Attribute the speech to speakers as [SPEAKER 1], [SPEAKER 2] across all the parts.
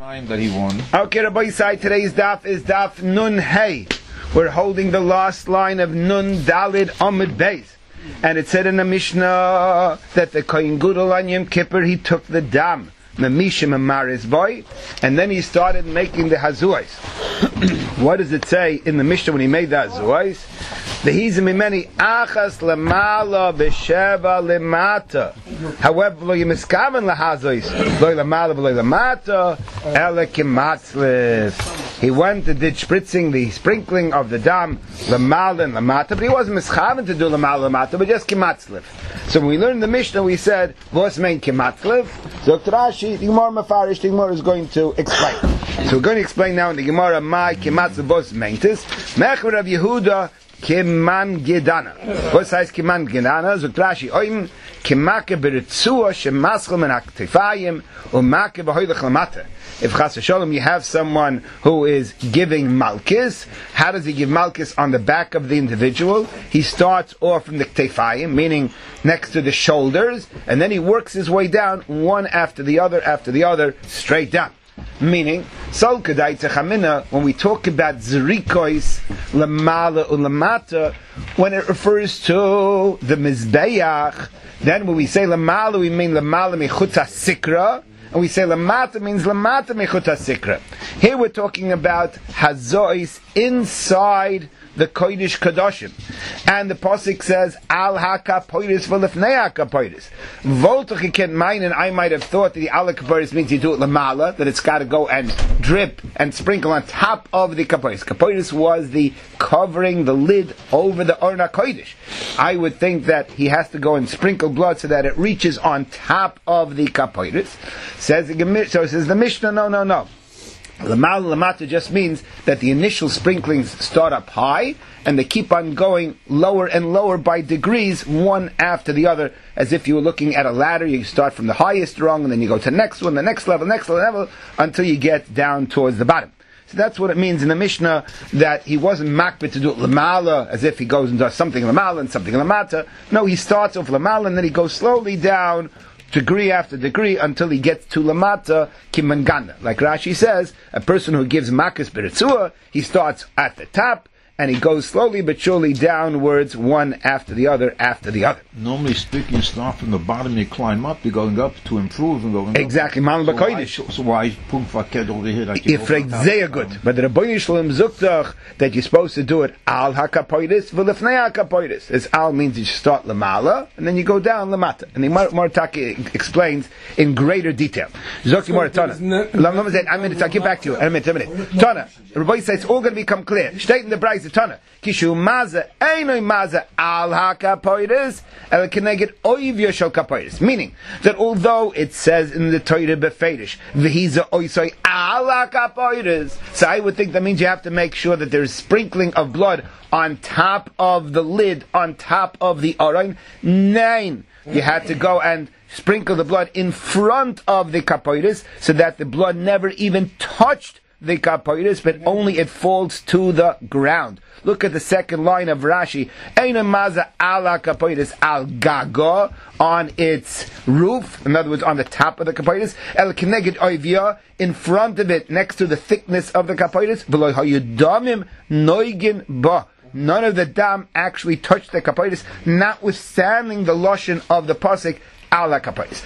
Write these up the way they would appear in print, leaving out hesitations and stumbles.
[SPEAKER 1] Time that he won.
[SPEAKER 2] Okay, Rabbi Yisai, today's daf is daf Nun Hey. We're holding the last line of Nun Dalid Amud Beis. And it said in the Mishnah that the Kohen Gadol on Yom Kippur, he took the dam, Memishim and Maris boy, and then he started making the hazuais. What does it say in the Mishnah when he made the hazuais? V'hizim imeni achas lemala b'sheva lemata. However, lo yimiskaven lahazois, lo lemala v'lo lemata, ele kimatzlif. He went and did spritzing, the sprinkling of the dam, lemala and lemata, but he wasn't miskaven to do lemala lemata, but just kimatzlif. So when we learned the Mishnah, we said, what's mean kimatzlif? So Rashi, the Gemara Mefarish, the Gemara is going to explain. So we're going to explain now in the Gemara, my kimatzlif bos meintis, Mecher Rav Yehuda, Kiman Gedana. What size Kiman Gedana? Zok Rashi, Oim Kimake Beritzua Shemaschel Men Aktifayim Umake B'Hoylech Lamata. If Chas v'Sholom you have someone who is giving malchus, how does he give malchus on the back of the individual? He starts off from the ktefayim, meaning next to the shoulders, and then he works his way down one after the other, straight down. Meaning, Sol Kedai Techamina, when we talk about Zerikois, Lamala Ulamata, when it refers to the Mizbeach, then when we say Lamala, we mean Lamala Mechuta Sikra, and we say Lamata means Lamata Mechuta Sikra. Here we're talking about Hazois inside the Kodesh Kadoshim. And the Pasuk says, Al HaKapoiris v'lefnei HaKapoiris. Voltach ken mine, and I might have thought that the Al HaKapoiris means you do it Lamala, that it's got to go and drip and sprinkle on top of the Kapoiris. Kapoiris was the covering, the lid over the Orna Kodesh. I would think that he has to go and sprinkle blood so that it reaches on top of the Kapoiris. So says the Mishnah, no. Lamal Lamata just means that the initial sprinklings start up high and they keep on going lower and lower by degrees, one after the other, as if you were looking at a ladder. You start from the highest rung and then you go to the next one, the next level, until you get down towards the bottom. So that's what it means in the Mishnah, that he wasn't makbid to do it Lamala, as if he goes and does something Lamala and something Lamata. No, he starts off Lamala and then he goes slowly down, degree after degree, until he gets to Lamata Kimangana. Like Rashi says, a person who gives Makas Beritzua, he starts at the top, and he goes slowly but surely downwards, one after the other.
[SPEAKER 1] Normally speaking, you start from the bottom, you climb up, you're going up to improve and going
[SPEAKER 2] exactly.
[SPEAKER 1] up. Exactly. So why Punkt Faked over here?
[SPEAKER 2] Sehr good. But the Rabbeinu Shalom Zuktach that you're supposed to do it Al HaKapoiris v'lefnei HaKapoiris. As Al means you start Lamala, and then you go down Lamata. And the Martaki explains in greater detail. Zoki Moratana. I'm going to get back to you in a minute. Tana, Rabbi says it's all going to become clear. State in the Bryce Tana. Kishu maza einoi maza al hakapoides el keneged oivya shel kapoides. Meaning that although it says in the Torah befedish v'hiza oisoi al hakapoides, so I would think that means you have to make sure that there's sprinkling of blood on top of the lid, on top of the arain. Nine, you had to go and sprinkle the blood in front of the kapoides, so that the blood never even touched the kapoiris, but only it falls to the ground. Look at the second line of Rashi. Eina maza ala kapoiris al gaga, on its roof, in other words, on the top of the kapoiris. El keneged oivya, in front of it, next to the thickness of the kapoiris. V'lo hayudamim noigin ba. None of the dam actually touched the kapoiris, notwithstanding the lashon of the pasuk ala kapoiris.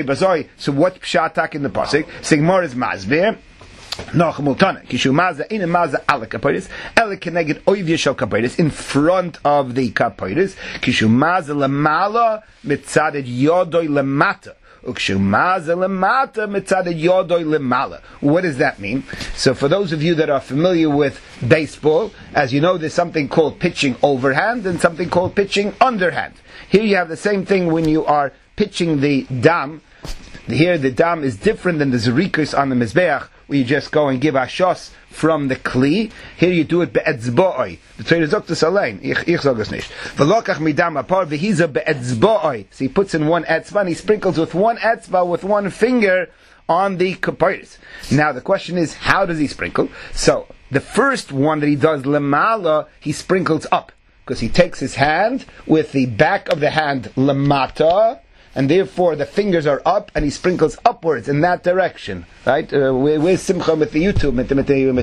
[SPEAKER 2] So what pshatak in the pasuk? Sigmar is masbir. No, Kishu maza in maza ala kapoiris, ele keneged oivya shel kapoiris, in front of the kapoiris. Kishu maza lemala mitzaded yodoi lemata. Ukshu maza lemata mitzaded yodoi lemala. What does that mean? So for those of you that are familiar with baseball, as you know, there's something called pitching overhand and something called pitching underhand. Here you have the same thing when you are pitching the dam. Here the dam is different than the zerikus on the mizbeach, where you just go and give ashos from the kli. Here you do it be'etzboi. The Torah sagt es allein. Ich sag es nicht. V'lokach midam apar v'hiza be'etzboi. So he puts in one etzba and he sprinkles with one etzba, with one finger, on the kapoiris. Now the question is, how does he sprinkle? So the first one that he does lemala, he sprinkles up, because he takes his hand with the back of the hand lemata, and therefore the fingers are up, and he sprinkles upwards in that direction. Right? Where's Simcha with the YouTube, with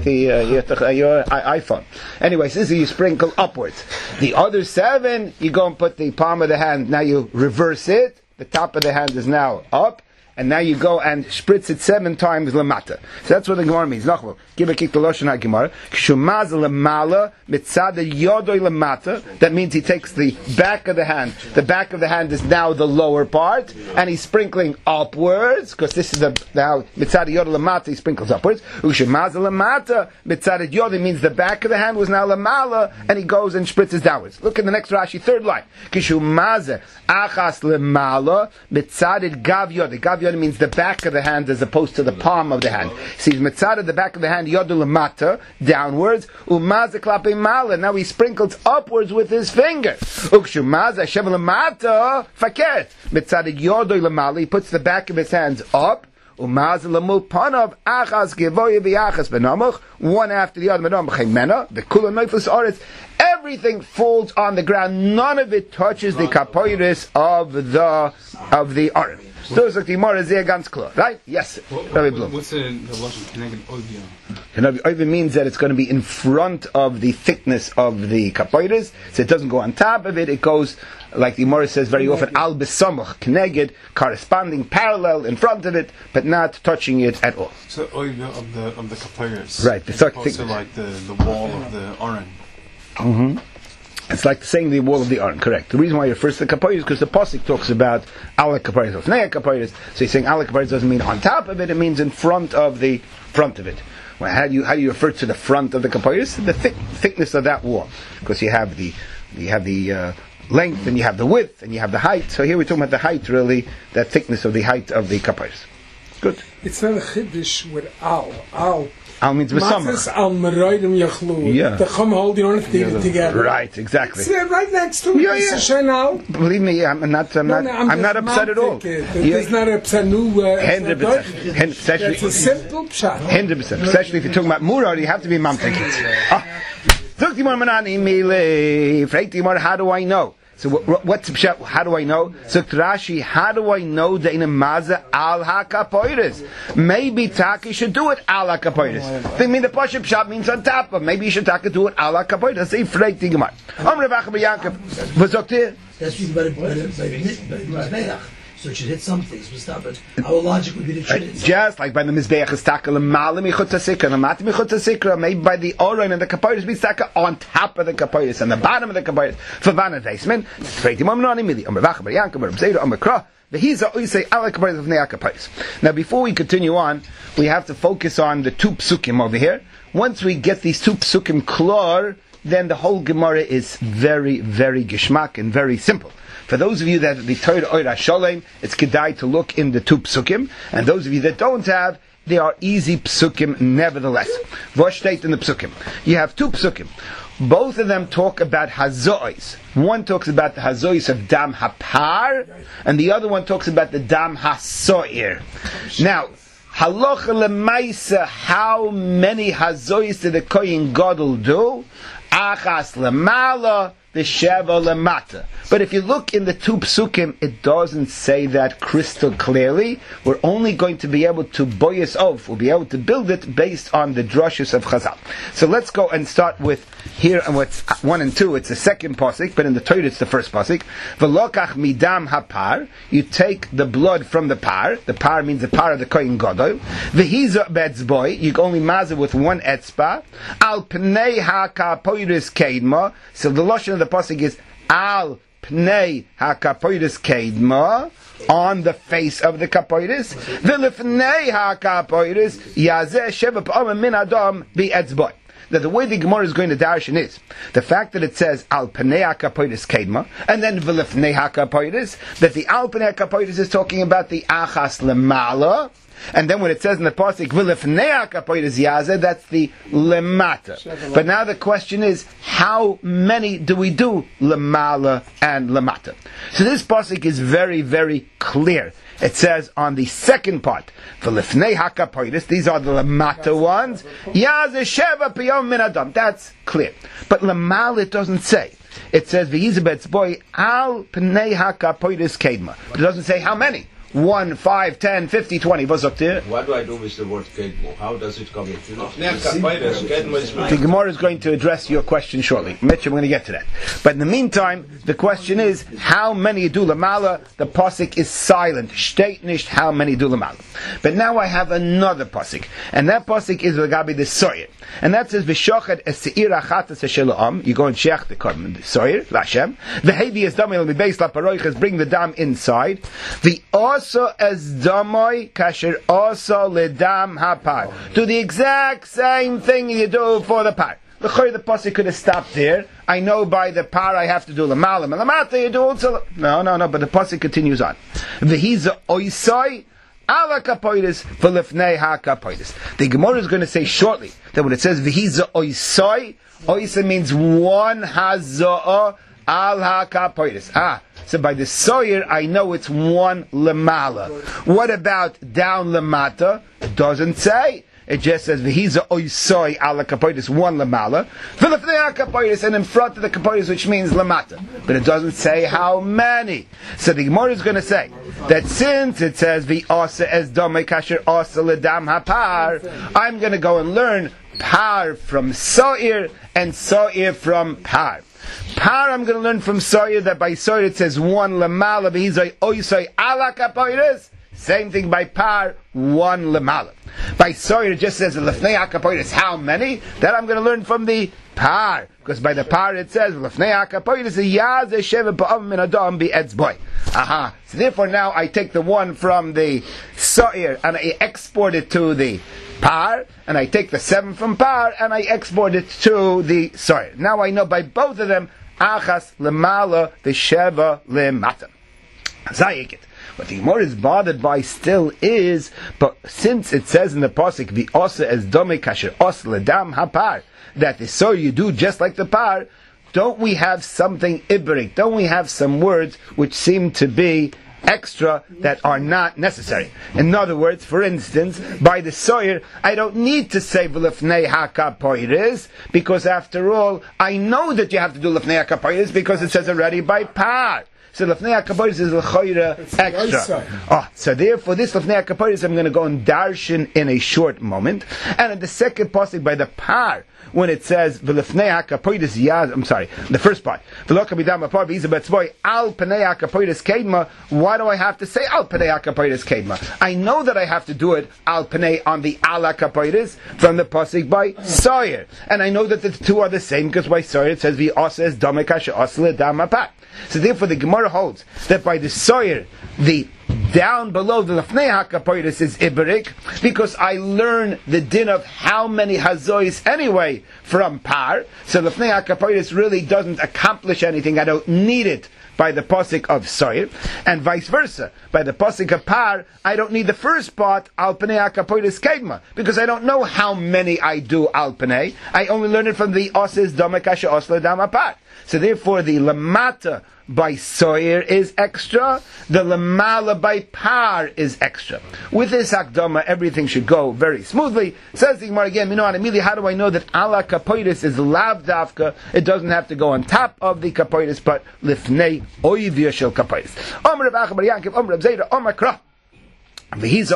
[SPEAKER 2] your iPhone? Anyways, this is you sprinkle upwards. The other 7, you go and put the palm of the hand. Now you reverse it. The top of the hand is now up. And now you go and spritz it 7 times lamata. So that's what the Gemara means. Nachmal, give a kick to Lashon HaGemara. Kshumaz lamala mitzad yodoy lamata. That means he takes the back of the hand. The back of the hand is now the lower part, and he's sprinkling upwards because this is now mitzad yodoy lamata. He sprinkles upwards. Kshumaz lamata mitzad yodoy means the back of the hand was now lamala, and he goes and spritzes downwards. Look in the next Rashi, 3rd line. Kshumaz achas lamala mitzad gav yodoy. Gav yodoy means the back of the hand as opposed to the palm of the hand. See, mitzad the back of the hand, yodu lamata, downwards, umaza klape mala. Now he sprinkles upwards with his finger. Ukshumaza shev lamata faket. Mitzad yodu lamala, he puts the back of his hands up. Umaz lamul panav achas gevoye v'achas benamuch, one after the other. Benamuch mena v'kula neifus aretz. Everything falls on the ground. None of it touches the kapoiris of the aron. So it's like the Gemara is ganz klar, right? Yes. Rabbi Blum.
[SPEAKER 3] What's the lashon keneged ovia?
[SPEAKER 2] Keneged ovia means that it's going to be in front of the thickness of the kapoiris, so it doesn't go on top of it. It goes, like the Gemara says very often, al besamach keneged, corresponding parallel in front of it, but not touching it at all.
[SPEAKER 3] So ovia of the kapoiris,
[SPEAKER 2] right? The thickness,
[SPEAKER 3] like the wall of the aron.
[SPEAKER 2] Mm-hmm. It's like saying the wall of the aron, correct. The reason why you're first the kapoiris is because the pasuk talks about ala kapoiris of nea kapoiris. So he's saying ala kapoiris doesn't mean on top of it; it means in front of it. Well, how do you refer to the front of the kapoiris? The thickness of that wall, because you have the length, and you have the width, and you have the height. So here we're talking about the height, really, that thickness of the height of the kapoiris. Good.
[SPEAKER 4] It's not a chiddush with al.
[SPEAKER 2] Al means besamach.
[SPEAKER 4] Yeah. The chum holding on together.
[SPEAKER 2] Right, exactly.
[SPEAKER 4] It's right next to it.
[SPEAKER 2] Yeah. Believe me, I'm not upset at all.
[SPEAKER 4] It's not upset.
[SPEAKER 2] 100%.
[SPEAKER 4] It's a simple pshat.
[SPEAKER 2] 100%. Especially if you're talking about murad, you have to be mamtek it. How do I know? So what's the pshat? How do I know? So Rashi, how do I know that in a maza al hakapoiris? Maybe Taki should do it al hakapoiris. I mean the pashup pshat means on top of. Maybe you should Taki do it al hakapoiris. Say freit the Gemara. Amr Rav Yaakov. Was okay?
[SPEAKER 5] That's by so it should hit something. So stop it. Our logic would be that it should hit something.
[SPEAKER 2] Just like by the mizbeach is taka l'mala michutz hasikra, l'mati michutz hasikra. Maybe by the oron and the kapoiris be taka on top of the kapoiris and the bottom of the kapoiris. For vana deisman, freiti mamnani mili. Amr Vacha bar Yankov, Amr Bzeira, Amr Krah. Now, before we continue on, we have to focus on the 2 psukim over here. Once we get these 2 psukim klar, then the whole Gemara is very, very gishmak and very simple. For those of you that have the Torah Oira Sholem, it's kedai to look in the 2 psukim, and those of you that don't have, they are easy psukim nevertheless. Vosh state in the psukim. You have 2 psukim. Both of them talk about hazois. One talks about the hazois of dam hapar, and the other one talks about the dam hasoir. Now, halacha lemaisa, how many hazois did the kohen gadol do? Achas lemala, the sheva lemata. But if you look in the 2 psukim, it doesn't say that crystal clearly. We're only going to be able to boyas of, we'll be able to build it based on the drushes of Chazal. So let's go and start with here and what's 1 and 2. It's the second pasuk, but in the Torah it's the first pasuk. V'lokach midam hapar. You take the blood from the par. The par means the par of the kohen gadol. V'hiza betzboy. You can only mazel with 1 etzba. Al pnei hakapoiris keidma. So the lashon of the pasuk is al pnei hakapoiris keidma, on the face of the kapoiris. V'lifnei hakapoiris yazeh sheva p'amim min adam bi'etzboy. Now the way the Gemara is going to darshan is the fact that it says al pnei hakapoiris keidma and then v'lifnei hakapoiris, that the al pnei hakapoiris is talking about the achas lemala. And then when it says in the pasuk v'lifnei hakapoiris yazeh, that's the lemata. But now the question is, how many do we do lemala and lemata? So this pasuk is very, very clear. It says on the second part, v'lifnei hakapoiris, these are the lemata ones. Yazeh sheva piyom min adam. That's clear. But lemala it doesn't say. it says V'yizabetz al pnei hakapoides kedma. But it doesn't say how many. 1, 5, 10, 50, 20. What
[SPEAKER 6] do I do with the word kedmo? How does it come in?
[SPEAKER 2] The Gemara is going to address your question shortly. Mitch, I'm going to get to that. But in the meantime, the question is, how many do lamala? The pasuk is silent. Steht nicht how many do lamala. But now I have another pasuk. And that pasuk is Lagabi the Soyer. And that says, V'shochad es se'ir achatas she'lo'am. You go and shech the korban, the Soyer, Lashem. V'hevi es damay l'mibeis laparoiches, bring the dam inside. The also as damoy kasher also ledam hapar. Do the exact same thing you do for the par. The pasuk could have stopped there. I know by the par I have to do lamala, and lamata you do also. No. But the pasuk continues on. V'hiza oisai ala kapoides v'lefnei ha kapoides. The Gemara is going to say shortly that when it says v'hiza oisai, oisa means one haza'ah al ha kapoides. So by the soyer, I know it's one lemala. What about down lemata? It doesn't say. It just says v'hiza oisoi ala kapoides, one lemala. V'lefnei kapoides, and in front of the kapoides, which means lemata. But it doesn't say how many. So the Gemara is going to say that since it says v'asa es domei kasher asa ledam hapar, I'm going to go and learn par from soyer and soyer from par. Par, I'm going to learn from Soyer that by Soyer it says one lemala, v'hizoi oisoi ala kapoides. Same thing by Par, one lemala. By Soyer it just says lefnei kapoides. How many? That I'm going to learn from the Par, because by the Par it says lefnei kapoides yaz sheva ba'am min adam be'etzboy. So therefore now I take the one from the Soyer and I export it to the Par, and I take the 7 from Par and I export it to the Soyer. Now I know by both of them, Achas lemala v'sheva lemata. Zayikit. What the Gemara is bothered by still is, but since it says in the pasuk v'osa as dome kasher os ledam hapar, that the Soyer you do just like the Par, don't we have something ibrik? Don't we have some words which seem to be extra that are not necessary? In other words, for instance, by the Soyer, I don't need to say v'lefnei hakapoides, because after all, I know that you have to do lefnei hakapoides because it says already by Par. So lefnei hakapoides is l'choira extra. So therefore, this lefnei hakapoides I'm going to go and darshan in a short moment. And in the second pasuk by the Par, when it says v'lefnei hakapoides yaz, I'm sorry, the first part, v'lo kabidam apar v'yizabetzboy al pnei hakapoides kedma. Why do I have to say al pnei hakapoides kedma? I know that I have to do it al pnei on the al hakapoides from the pasuk by Soyer, and I know that the two are the same because by Soyer it says v'osa es dame kasher osle dam apat. So therefore, the Gemara holds that by the Soyer, the down below the lefnei hakapoides is iberik, because I learn the din of how many hazois anyway from Par. So lefnei hakapoides really doesn't accomplish anything. I don't need it by the pasuk of Soyer, and vice versa. By the pasuk of Par, I don't need the first part al pnei hakapoides kedma, because I don't know how many I do al pnei. I only learn it from the osis dome kasher osla dam apart. So therefore, the lamata by Soyer is extra, the lamala by Par is extra. With this hakdama, everything should go very smoothly. Says the Gemara again, immediately, how do I know that ala kapoides is lav davka? It doesn't have to go on top of the kapoides, but lifnei oivia shel kapoides. Omer Rav Acha bar Yankiv, Omer Rav Zera, Omer Krah. This is the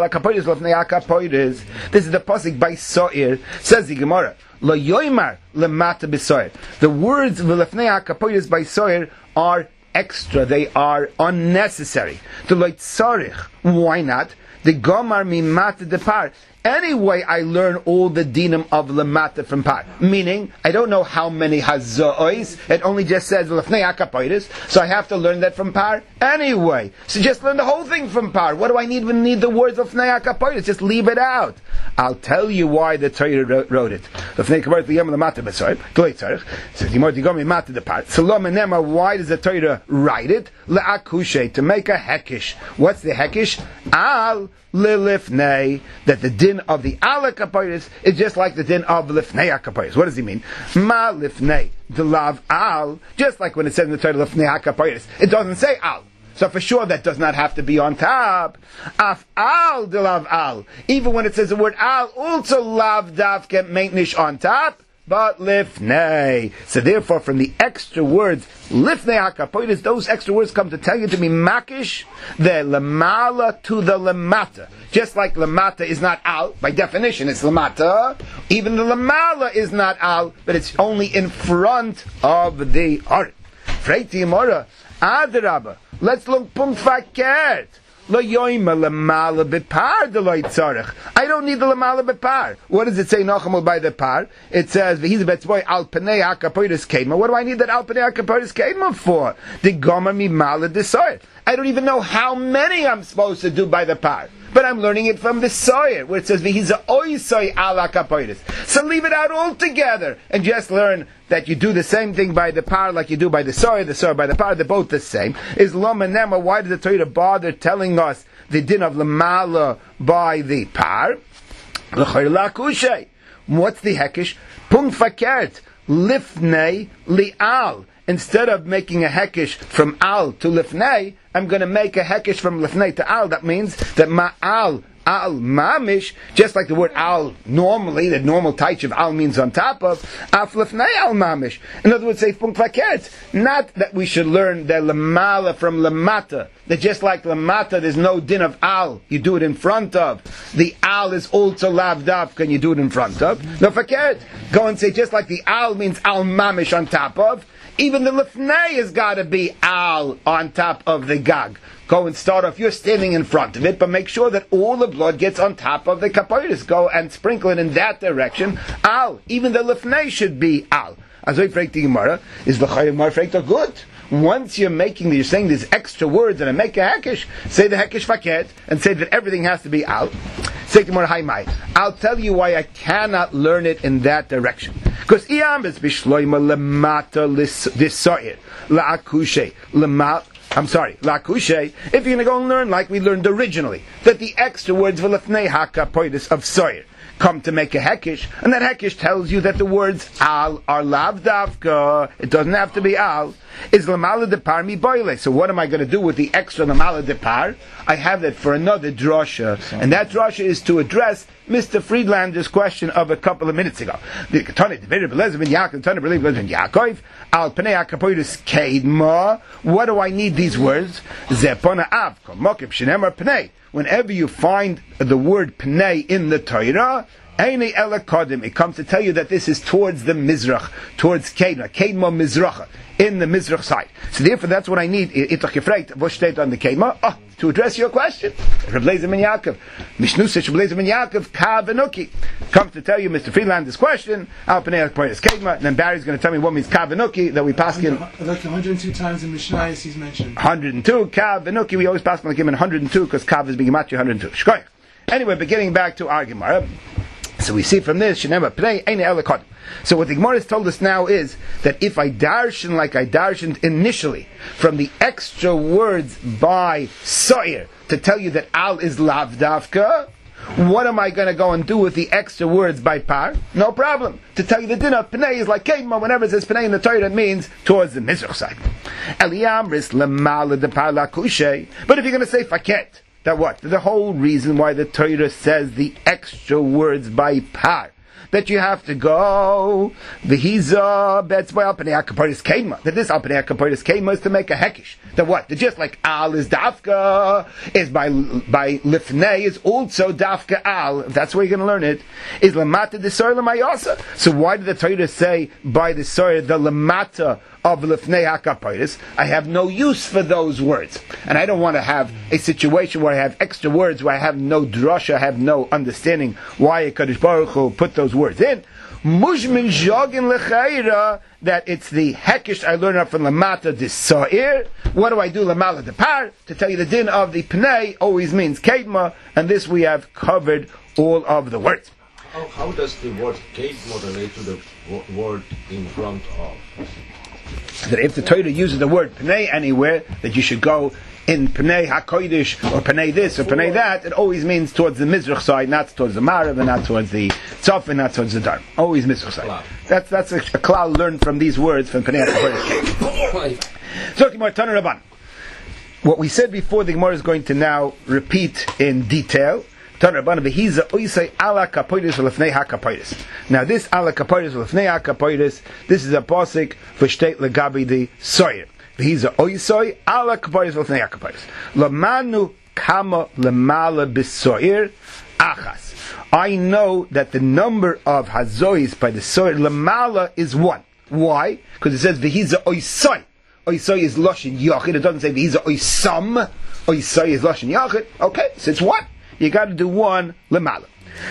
[SPEAKER 2] pasuk by Soyer. Says the Gemara, Lo yoymar lemata b'Soyer. The words v'lefnei hakapoides by Soyer are extra. They are unnecessary. The lo tzarich. Why not? The gomar mimata de Par. Anyway, I learn all the dinim of lemata from Par. Meaning, I don't know how many hazois. It only just says lefnei hakapoides, so I have to learn that from Par anyway. So just learn the whole thing from Par. What do I need the words of lefnei hakapoides? Just leave it out. I'll tell you why the Torah wrote it. Lefnei hakapoides liyam lemata b'Soyer. Gloi tzarich. So dimor digom mimata de Par. So lo menema. Why does the Torah write it? Le'akushe, to make a hekish. What's the hekish? Al lilifnei, that the din of the ala kapoides is just like the din of lifnei hakapoides. What does he mean? Ma lifnei the lav al, just like when it says in the Torah lifnei hakapoides, it doesn't say al. So for sure that does not have to be on top. Af al de lav al, even when it says the word al, also lav dav can make nish on top. but lifnei. So therefore, from the extra words, lifnei hakapoides, those extra words come to tell you to be makish, the lamala to the lamata. Just like lamata is not al, by definition it's lamata, even the lamala is not al, but it's only in front of the art. Freiti Mora, Adarabba, let's look punkt fakert. I don't need the lamala bepar. What does it say? Nachamol by the par. It says v'hiz betzboy al penei hakapoides keima. What do I need that al penei hakapoides keima for? The gomer mi mala desoyer. I don't even know how many I'm supposed to do by the par. But I'm learning it from the soyer, where it says v'hiza oisoy al hakapoides. So leave it out altogether and just learn that you do the same thing by the par like you do by the soyer by the par. They're both the same. Is lom and nema? Why did the Torah bother telling us the din of lamala by the par? What's the hekish? Punkt fakert lifnei li'al. Instead of making a hekish from al to lifnei, I'm going to make a hekish from lifnei to al. That means that ma'al, al mamish, just like the word al normally, the normal taich of al means on top of, af lifnei al mamish. In other words, say punkt fakert. Not that we should learn the lamala from lamata. That just like lamata, there's no din of al, you do it in front of. The al is also lav dafka, and you do it in front of. No fakert. Go and say just like the al means al mamish on top of. Even the lifnei has got to be al on top of the gag. Go and start off. You're standing in front of it, but make sure that all the blood gets on top of the kapoides. Go and sprinkle it in that direction. Al. Even the lifnei should be al. As I freak the Gemara, is the Chayim Mar freak good? Once you're saying these extra words and I make a hekish, say the hekish faket and say that everything has to be al. Say to Gemara, I'll tell you why I cannot learn it in that direction. Because la'akushe, if you're going to go and learn like we learned originally, that the extra words v'lefnei hakapoides of soyer come to make a hekish, and that hekish tells you that the words al are lav davka, it doesn't have to be al, is lamala depar mi boile. So what am I going to do with the extra lamala depar? I have that for another drasha, and that drasha is to address Mr. Friedlander's question of a couple of minutes ago. The Ketana divided Belezim and Yaakov, Ketana believe Belezim and Yaakov, al penei hakapoides keidma. What do I need these words? Zepona av komokib shenemar penei. Whenever you find the word penei in the Torah, Eini ela kodim, it comes to tell you that this is towards the Mizrach, towards Keidma Mizracha, in the Mizrach side. So therefore that's what I need, Itach Yefreit, what steht on the Keidma? To address your question. Reb Lezer ben Yaakov, Mishnusich Reb Lezer ben Yaakov, Ka Venuki, comes to tell you Mr. Friedlander's question, Al Penei HaKapoides Keidma, and then Barry's going to tell me what means Ka Venuki, that we pass in.
[SPEAKER 4] Like 102 times in Mishnayos he's mentioned.
[SPEAKER 2] 102, Ka Venuki, we always pass like him in 102, because Kav is Bigimatchi 102. Shkoyach. Anyway, beginning back to our Gemara. So we see from this, so what the Gemara has told us now is that if I darshan like I darshaned initially, from the extra words by soyer to tell you that al is lav davka, what am I going to go and do with the extra words by par? No problem. To tell you the din of Pnei is like Keidma, whenever it says Pnei in the Torah, it means towards the Mizrach side. Eliyamris lemala de par la kushe. But if you're going to say faket, that what? The whole reason why the Torah says the extra words by par, that you have to go v'hiza betzvay al penei hakapoides keidma. That this al penei hakapoides keidma is to make a hekish. That what? That just like al is dafka, is by lifnei is also dafka al. If that's where you're going to learn it, is lamata de soyer l'mayasa. So why did the Torah say by the soyer the lamata of lifnei hakapoides? I have no use for those words, and I don't want to have a situation where I have extra words where I have no drasha, I have no understanding why Kadosh Baruch Hu put those words in. Mushmin jogin lechaira, that it's the hekish I learned up from lamata de sa'ir. What do I do lamala de par? To tell you the din of the pnei always means keidma, and this we have covered all of the words.
[SPEAKER 6] How does the word keidma relate to the word in front of?
[SPEAKER 2] That if the Torah uses the word Pnei anywhere, that you should go in Pnei HaKodesh, or Pnei this, or Pnei that, it always means towards the Mizrach side, not towards the Marav, and not towards the Tzof, and not towards the Dar. Always Mizrach side. That's a klal learned from these words from Pnei HaKodesh. So, Gemara Tana Rabban. What we said before, the Gemara is going to now repeat in detail. Now this ala kapoides l'fnei ha-kapoides, this is a pasuk for state legabi the soyer. V'hiza oisoi ala kapoides l'fnei ha-kapoides. Lamanu kama lemala b'soyer achas. I know that the number of hazois by the soyer lemala is 1. Why? Because it says v'hiza oisoi. Oisoi is loshin yachid. It doesn't say v'hiza oisam. Oisoi is loshin yachid. Okay, so it's 1. You got to do 1 lemala.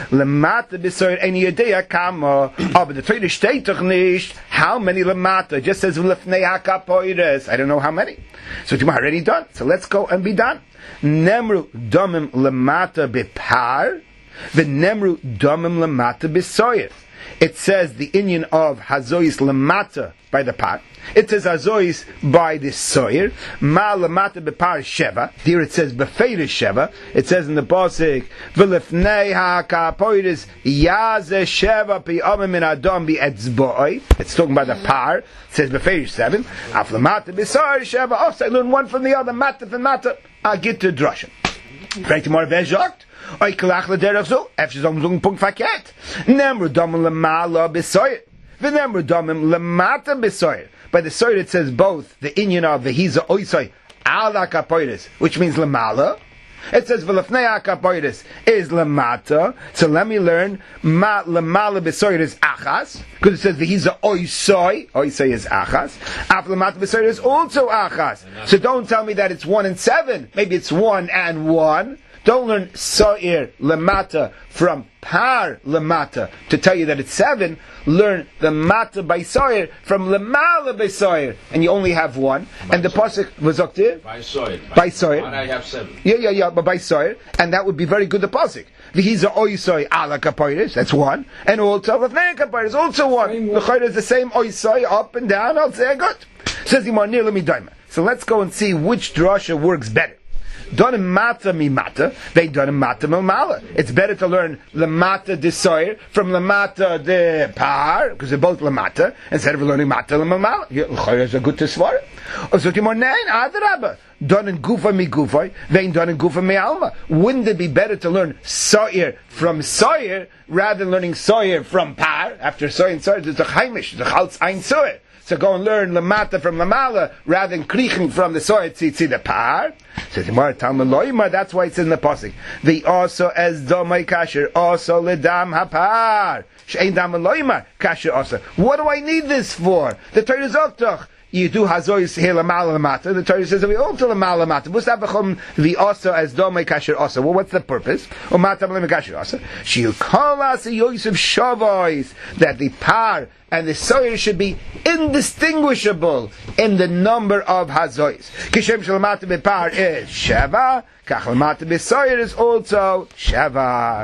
[SPEAKER 2] Lemata b'soyer any yedea kama. Oh, but the Torah steht doch nicht. How many lemata? It just says l'fnei hakapoides. I don't know how many. So you're already done. So let's go and be done. Nemru domim lemata b'par. V'nemru domim lemata b'soyer. It says the inyan of hazois lemata by the par. It says hazois by the soyer. Ma lemata bepar sheva. Here it says befeirish sheva. It says in the pasuk v'lefnei hakapoides yaze sheva pi amim min adam bi etzboi. It's talking about the par. It says befeirish 7. Af lemata b'soyer sheva. Oh, so I learn one from the other. Mata from mata. I get to drashen. Right tomorrow vejokt. Oy klach le derach zo. Efsh zong zong punkt verkehrt. Nemru domim lemala b'soyer. V'nemru domim lemata b'soyer. By the soyer it says both the inyan of the hiza oisoi ala kapoides, which means lemala. It says v'lefnei kapoides is lemata. So let me learn lemala b'soyer is achas, because it says the hiza oisoi. Oisoi is achas. Af lemata b'soyer is also achas. So don't tell me that it's 1 and 7. Maybe it's 1 and 1. Don't learn so'ir lemata from par lemata to tell you that it's 7. Learn the mata by so'ir from lemala by so'ir, and you only have 1. And the pasuk was uktir
[SPEAKER 6] by so'ir.
[SPEAKER 2] By so'ir.
[SPEAKER 6] And I have 7.
[SPEAKER 2] Yeah, but by so'ir, and that would be very good. The pasuk v'hiza oisoi ala kapoides, that's 1, and also l'fnei kapoides, also 1. The chayr is the same oisoi up and down. I'll say good. Says Imar Nir Lemidaima. So let's go and see which drasha works better. Done mata mi mata, they done mata mala. It's better to learn lemata de soyer from lemata de par, because they're both lemata, instead of learning mata lemala. Is a good to svar. So Timor nein adraba. Done in gufa mi gufa, they done in gufa mi alma. Wouldn't it be better to learn soyer from soyer rather than learning soyer from par? After soyer and soyer, there's a chaimish, there's a chaltz ein soyer. So go and learn lamata from lamala rather than krichin from the soyer tzitzi the par. Says Gemara Talmud Loima. That's why it's in the pasuk. The also as domay kasher also ledam hapar shein dam loima kasher also. What do I need this for? The Torah is oktoch. You do hazois here lamala lamata. The Torah says that we all do lamala lamata. Mustabachum the also as domay kasher also. Well, what's the purpose? Umata lamay kasher also. She'll call us a yosef shavois that the par and the soyer should be indistinguishable in the number of hazois. Kishem shalamata bepar is sheva, kach lamata besoyer is also sheva.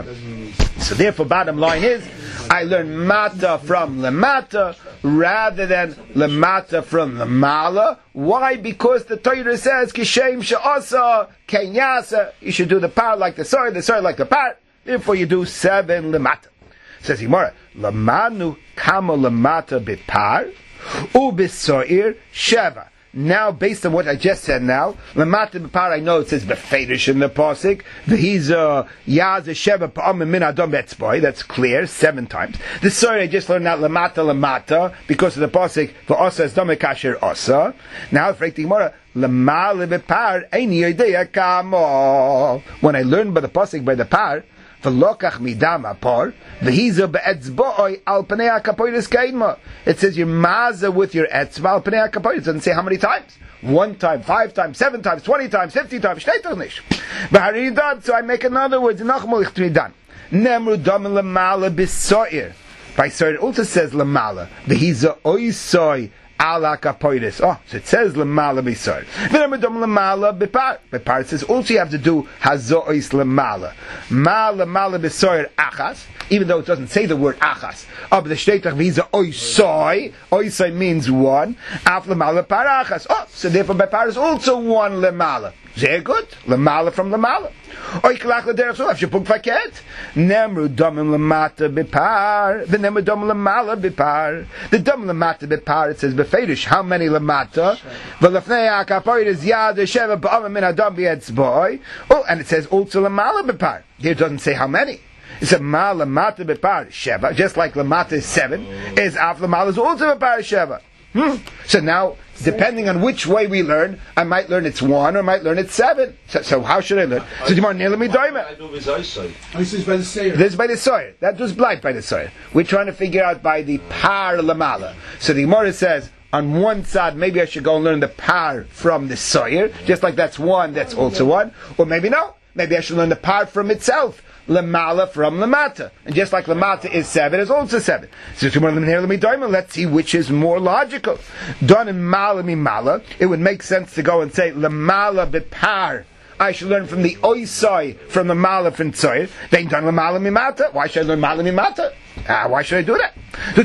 [SPEAKER 2] So therefore, bottom line is, I learn mata from lemata rather than lemata from lemala. Why? Because the Torah says kishem she'asa kenyasa. You should do the par like the soyer like the par. Therefore, you do 7 lemata. Says Gemara, lamanu kama lamata bepar ubesoir sheva. Now, based on what I just said now, lamata bepar, I know it says befeirish in the pasuk. V'hiza yaz sheva pa'amim min adam betzboy. That's clear, 7 times. The story I just learned out lamata because of the pasuk v'asa es dame kasher asa. Now, for Gemara, lamala bepar eini yodea kama. When I learned by the pasuk by the par. V'lokach midam apar v'hiza be'etzboi al pnei hakapoides keidma. It says you maza with your etzba al pnei hakapoides. It doesn't say how many times. 1 time, 5 times, 7 times, 20 times, 50 times. Steht doch nicht. V'haridan. So I make another word. Nachmal ichtridan. Nemru dam lemala b'soir. By soir it also says lemala. V'hiza oisoi ala kapoides. Oh, so it says lemala b'soir. V'nemru dam lemala b'par. B'par it says also you have to do hazois lemala. Ma lemala b'soir achas. Even though it doesn't say the word achas. But the shteitach v'hiza oisoi. Oisoi means 1. Af lemala par achas. Oh, so therefore b'par is also 1 lemala. Sehr good. Lamala from Lamala. Oy klach l'derech so, afshe puk faket. Nemru domim lamata bipar. The nemru domim lamala bipar. The domim lamata bipar, it says, beferish, how many lamata? V'lefnei ha'kapoid is yad sheva ba'amim min adam b'etzboi. Oh, and it says, also lamala bipar. Here it doesn't say how many. It said, ma lamata bipar sheva. Just like lamata is 7, is af lamala is also bipar sheva. So now, depending on which way we learn, I might learn it's 1 or I might learn it's 7. So how should I learn? So tomorrow nearly me doima.
[SPEAKER 6] I do with eyesight.
[SPEAKER 4] This is by the Sayer.
[SPEAKER 2] This is by the Sayer. That was blind by the Sayer. We're trying to figure out by the par lamala. So the Gemara says, on one side, maybe I should go and learn the par from the Sayer, just like that's 1, that's also 1. Or maybe no. Maybe I should learn the par from itself. Lamala from Lamata. And just like Lamata is 7, is also 7. So let's see which is more logical. Done in Mala Mimala, it would make sense to go and say Lamala Bipar. I should learn from the Oisai, from the Mala from Tzoy. Then done Lamala Mimata. Why should I learn Mala Mimata? Why should I do that?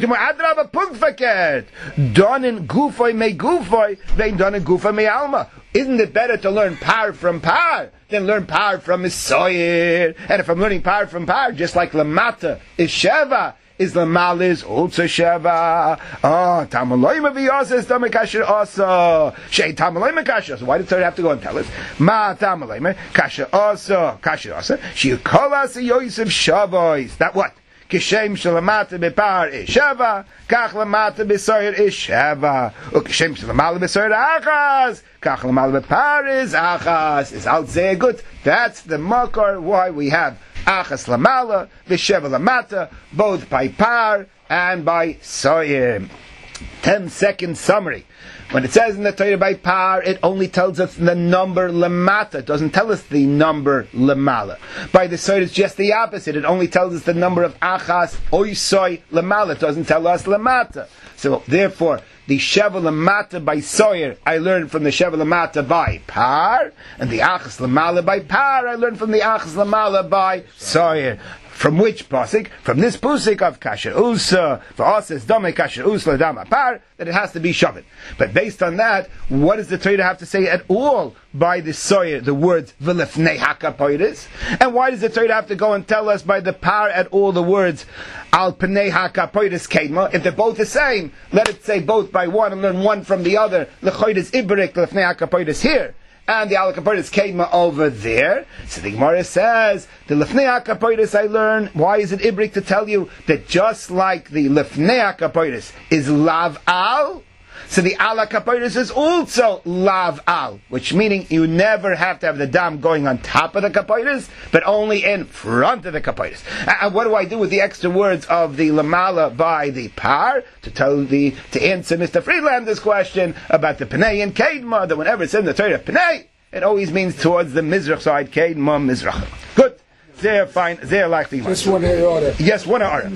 [SPEAKER 2] Done in Gufoi me Gufoi, then done in Gufoi me Alma. Isn't it better to learn par from par than learn par from Misoyer? And if I'm learning par from par, just like Lamata is Sheva, is Lamal is also Sheva. Oh, Tamaloima v'yosas Tamekasher also. Shei Tamaloima Kasher. So why did Torah have to go and tell us? Ma Tamaloima Kasher also. Kasher also. Shikolas Yosef Shavois. That what? Kishem shalamata bepar is sheva, kach lamata besoyer is sheva. Ukishem shalamata besoyer achas, kach lamata bepar is achas. Is out there good. That's the makor why we have achas lamala, v'sheva lamata, both by par and by soyer. 10-second summary. When it says in the Torah by par, it only tells us the number lamata. It doesn't tell us the number lamala. By the Torah, it's just the opposite. It only tells us the number of achas, oisoi, lamala. It doesn't tell us lamata. So, therefore, the sheva lamata by soyer, I learned from the sheva lamata by par, and the achas lamala by par, I learned from the achas lamala by soyer. From which pasuk? From this pasuk of kasher usa for us is dame kasher usa dama par, that it has to be shavet. But based on that, what does the Torah have to say at all by the soyer, the words v'lefnei hakapoides? And why does the Torah have to go and tell us by the par at all the words al pnei hakapoides keima? If they're both the same, let it say both by one and learn one from the other. Lechoides ibrik lefnei hakapoides here, and the Al-Kapoides came over there. So the Gemara says, the Lefnei HaKapoides I learn, why is it Ibrik to tell you that just like the Lefnei HaKapoides is Lav Al, so the Al-Kapoides is also Lav Al, which meaning you never have to have the dam going on top of the Kapoides, but only in front of the Kapoides. And what do I do with the extra words of the Lamala by the Par? To answer Mr. Friedlander's question about the Pnei and Kedma, that whenever it's in the Torah Pnei, it always means towards the Mizrach side, Kedma, Mizrach. Good. They're fine. They're like the
[SPEAKER 4] Just one order.
[SPEAKER 2] Yes, one order.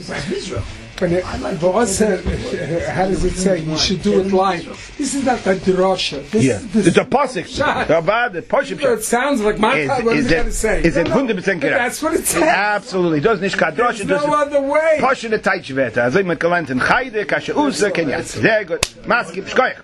[SPEAKER 4] But how does it say? You should do it live. Isn't that a drasha?
[SPEAKER 2] It's a pasuk.
[SPEAKER 4] It sounds like my what is it going to say?
[SPEAKER 2] Is it 100% correct?
[SPEAKER 4] That's what it says.
[SPEAKER 2] Absolutely. There's
[SPEAKER 4] no other way.
[SPEAKER 2] Pasha the Taichveta. As I meant in Chayde, Kasha Usa, Kenyas. Very good. Maskip Shkoich.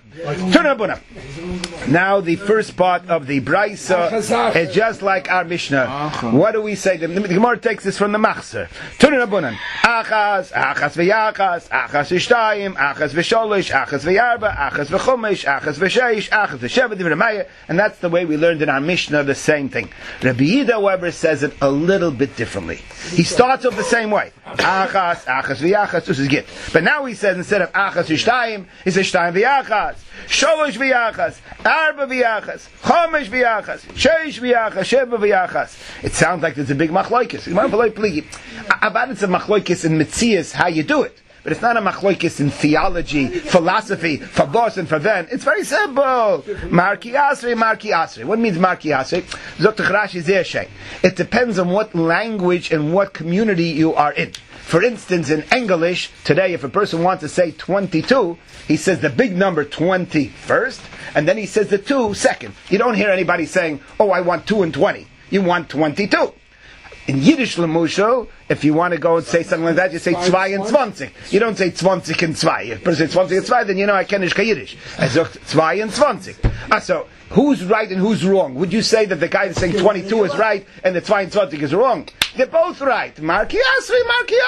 [SPEAKER 2] Now the first part of the Braisa is just like our Mishnah. What do we say? The Gemara takes this from the Machzer. Turn Rabunan. Achas v'yachas, achas v'shtayim, achas v'sholish, achas v'yarba, achas v'chumish, achas v'sheish, achas v'sheva d'vremaya, and that's the way we learned in our Mishnah the same thing. Rabbi Yehuda, however, says it a little bit differently. He starts off the same way. Achas v'yachas, this is good. But now he says instead of achas v'shtayim, he says shtayim v'yachas, sholish v'yachas, arba v'yachas, chumish v'yachas, sheish v'yachas, sheva v'yachas. It sounds like there's a big machlokes. About it's a machlokes in Metzias, how you do it. But it's not a machlokes in theology, philosophy, for boss and for then. It's very simple. Marki Asri. What means Marki Asri? It depends on what language and what community you are in. For instance, in English, today, if a person wants to say 22, he says the big number 20 first, and then he says the 2 second. You don't hear anybody saying, oh, I want 2 and 20. You want 22. In Yiddish Lemushel, if you want to go and say something like that, you say 2 and 20. You don't say 20 and 2. If you say 20 and 2, then you know I kenne nicht kein Yiddish. Sagt 2 and 20. So, who's right and who's wrong? Would you say that the guy that's saying 22 is right and the 2 and 20 is wrong? They're both right. Marki Asri,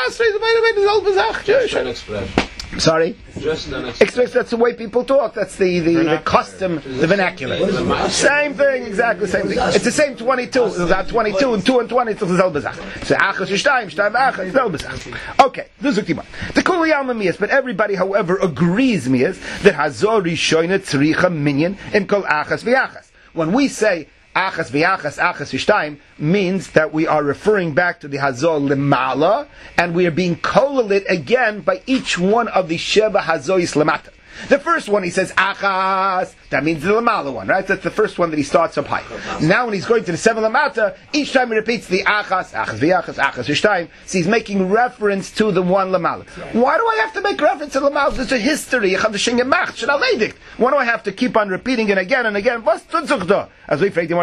[SPEAKER 6] Just an expression.
[SPEAKER 2] Sorry?
[SPEAKER 6] Just an expression.
[SPEAKER 2] That's the way people talk. That's the custom, the vernacular. Same thing, exactly the same thing. It's the same 22. It's about 22 and 2 and 20. It's the selbe Sache. So achas is shtayim achas is selbe Sache. Okay, this is what the Kuli Yalma Mias, but everybody, however, agrees Mias that Hazor Rishoyna Tzricha Minyan in Kol Achas V'Achas. When we say Achas v'achas, achas v'shtayim, means that we are referring back to the Hazor Lemala, and we are being kollalit again by each one of the Sheva Hazois Lemata. The first one he says achas, that means the Lamala one, right? That's the first one that he starts up high. Now when he's going to the 7 Lamata, each time he repeats the achas v'achas, achas v'shtayim, so he's making reference to the one Lamala. Why do I have to make reference to the Lamala? There's a history. Why do I have to keep on repeating it again and again? Was tut sich da? As we fragt,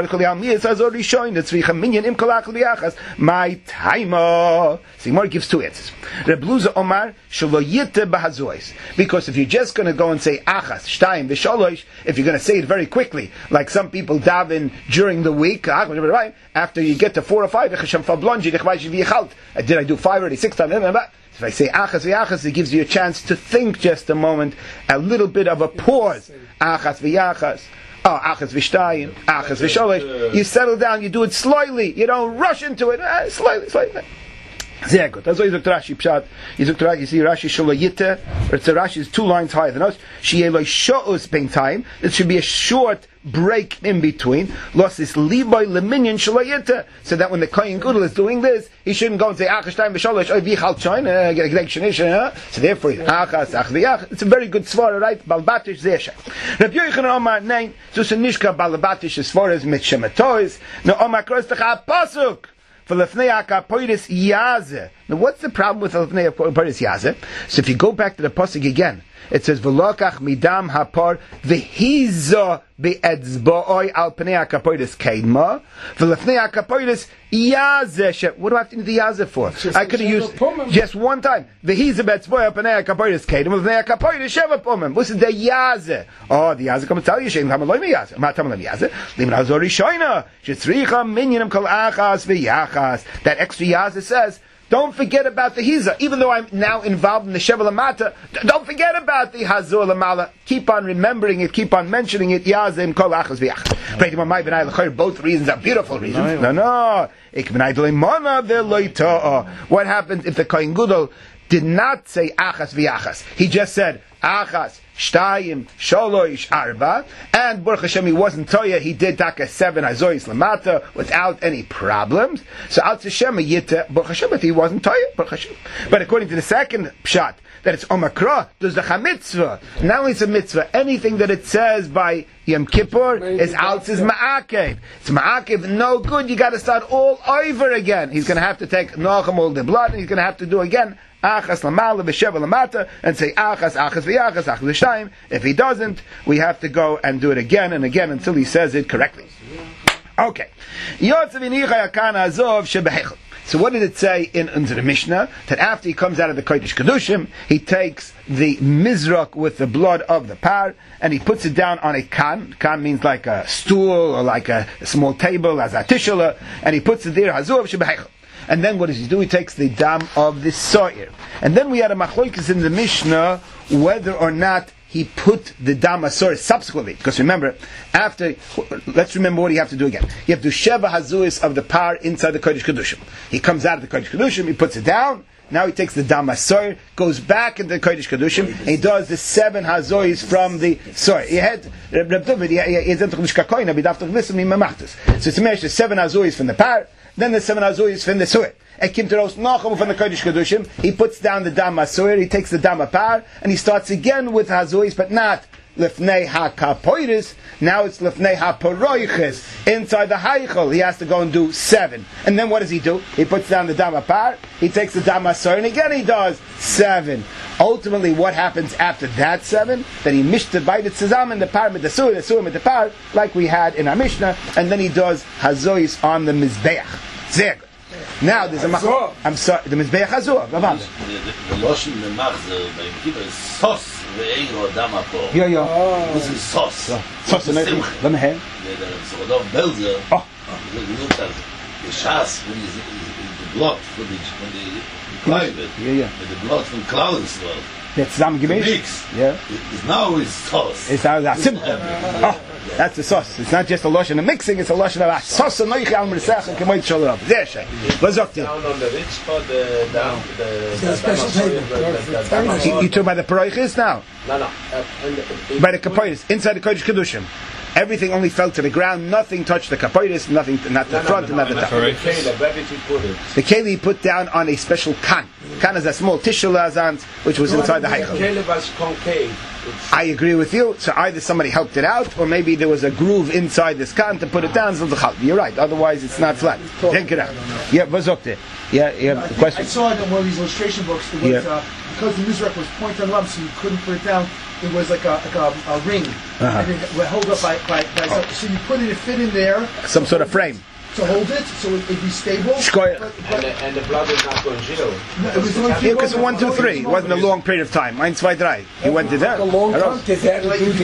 [SPEAKER 2] my timer. Simor gives 2 answers. Reb Luza Omar shelo yite b'hazois, because if you're just going to go and say achas, shtayim, v'sholosh, if you're going to say it very quickly, like some people daven during the week, after you get to 4 or 5, did I do 5 already, 6 times? If I say achas v'achas, it gives you a chance to think just a moment, a little bit of a pause. Achas v'achas. Achas v'shtayim, achas v'sholosh. You settle down, you do it slowly, you don't rush into it, slowly. Sehr good. That's why he's Rashi Pshat. You see Rashi Shalayite, or it's a Rashi is 2 lines higher than us. Shieloi Sha'us being time. It should be a short break in between. Losis Liboy Leminyan Shalayite. So that when the Kohen Gadol is doing this, he shouldn't go and say Achas Time V'Shalosh Oy Vichal Choin. So therefore, Achas Ach V'Ach. It's a very good svara, right? Balbatish Zesha. Rabbi Yochanan Omar Nein. Zus Nishka Balbatish as far as mit Shematois. No Omar Krostach Pasuk. Now what's the problem with Lefnei HaPoris Yazeh? So if you go back to the pasuk again, it says V'lokach midam hapar v'hizo be'etzba'oi al pnei hakaporis keidma v'lefnei hakaporis yazeh. What do I have to do the yazeh for? I could have used just one time. V'hizo be'etzba'oi al pnei hakaporis keidma v'lefnei hakaporis sheva pomim. This is the yazeh. Oh, the yazeh comes to tell you shein tamaloi me yazeh. Ma tamaloi me yazeh. Liman hazori shoyna shetzricha minyanim kol achas v'yachas. That extra yazeh says, don't forget about the Hiza. Even though I'm now involved in the Sheva Lamata, don't forget about the Hazor Lamala. Keep on remembering it, keep on mentioning it. Yazim kol achas v'yachas. Both reasons are beautiful reasons. No. What happens if the Kohen Gadol did not say achas v'yachas? He just said achas, shtayim, sholosh, arba, and Baruch Hashem, he wasn't toya, he did taka 7 hazois lamata without any problems. So al Hashem yita Baruch Hashem, if he wasn't toya, Baruch Hashem. But according to the second pshat, that it's omakra, there's the chamitzvah. Now it's a mitzvah. Anything that it says by Yom Kippur is altzis ma'akev. It's ma'akev, no good. You got to start all over again. He's going to have to take Nachem all the blood, and he's going to have to do again achas lamala v'sheva lamata, and say achas v'yachas, achas v'shtayim. If he doesn't, we have to go and do it again and again until he says it correctly. Okay. So what did it say in the Mishnah? That after he comes out of the Kodesh Kedushim, he takes the mizrak with the blood of the par, and he puts it down on a kan. Kan means like a stool or like a small table, as a tishula, and he puts it there, hazov shebehechel. And then what does he do? He takes the dam of the so'ir. And then we had a machlokes in the Mishnah whether or not he put the dam asor subsequently. Because remember, let's remember what you have to do again. You have to do sheva hazuis of the par inside the Kodesh Kedushim. He comes out of the Kodesh Kedushim, he puts it down. Now he takes the dam asor, goes back into the Kodesh Kedushim, and he does the 7 hazois from the soir. He had Reb David, so it's the 7 hazois from the par, then the 7 hazois from the soir. From the Kodesh Kedushim, he puts down the dam asor, he takes the dam apar, and he starts again with hazois, but not lefnei hakapoiris. Now it's lefnei haparoiches inside the haichel. He has to go and do 7, and then what does he do? He puts down the dam apar, he takes the dam asor, and again he does 7. Ultimately, what happens after that 7? That he mishta baited zusammen the par with the sur with the par, like we had in our Mishnah, and then he does hazois on the mizbeach. Sehr good. Now there's a machloek. I'm sorry, the Mizbeach Hazor.
[SPEAKER 7] The Loshen the Machzer by Kibbutz is Sos ve'Eiro Damapo.
[SPEAKER 2] Yeah.
[SPEAKER 7] This is Sos.
[SPEAKER 2] Sos and everything. Let me hear.
[SPEAKER 7] The Sodom Belzer.
[SPEAKER 2] Oh.
[SPEAKER 7] The Shas when the blood for the private.
[SPEAKER 2] Yeah.
[SPEAKER 7] The blood from Klaus.
[SPEAKER 2] That's zusammengemischt.
[SPEAKER 7] Mix.
[SPEAKER 2] Yeah.
[SPEAKER 7] Now it's Sos.
[SPEAKER 2] It's now that simple. Oh, that's the sauce. It's not just a lashon of mixing. It's a lashon of sauce and noichi al mersach and kemoit shalom. There, Shay. What's up there?
[SPEAKER 6] Down on the rich spot, down
[SPEAKER 5] The special table.
[SPEAKER 2] You talk about the paroiches now?
[SPEAKER 6] No.
[SPEAKER 2] By the kapoiris, inside the kodesh kedushim. Everything only fell to the ground. Nothing touched the kapoiris. Nothing, not the front and not the top.
[SPEAKER 6] Where did you put it?
[SPEAKER 2] The keli he put down on a special kan. Kan is a small tissue lazant which was inside the heichel.
[SPEAKER 6] The keli was concave.
[SPEAKER 2] I agree with you. So either somebody helped it out, or maybe there was a groove inside this kan to put it down. So you're right. Otherwise, it's not flat. Take it out. Yeah, what's up there? Yeah. The question.
[SPEAKER 8] I saw it in one of these illustration books. It was because the mizrach was pointed on the lump, so you couldn't put it down. It was like a ring, and it was held up by so you put it fit in there.
[SPEAKER 2] Some sort of frame
[SPEAKER 8] to hold it, so it'd be stable.
[SPEAKER 6] And the blood is not going zero.
[SPEAKER 8] No, it was only
[SPEAKER 2] because 1, 2, 3. It wasn't a long period of time. 1, 2, 3. He went to that.
[SPEAKER 4] A long time to that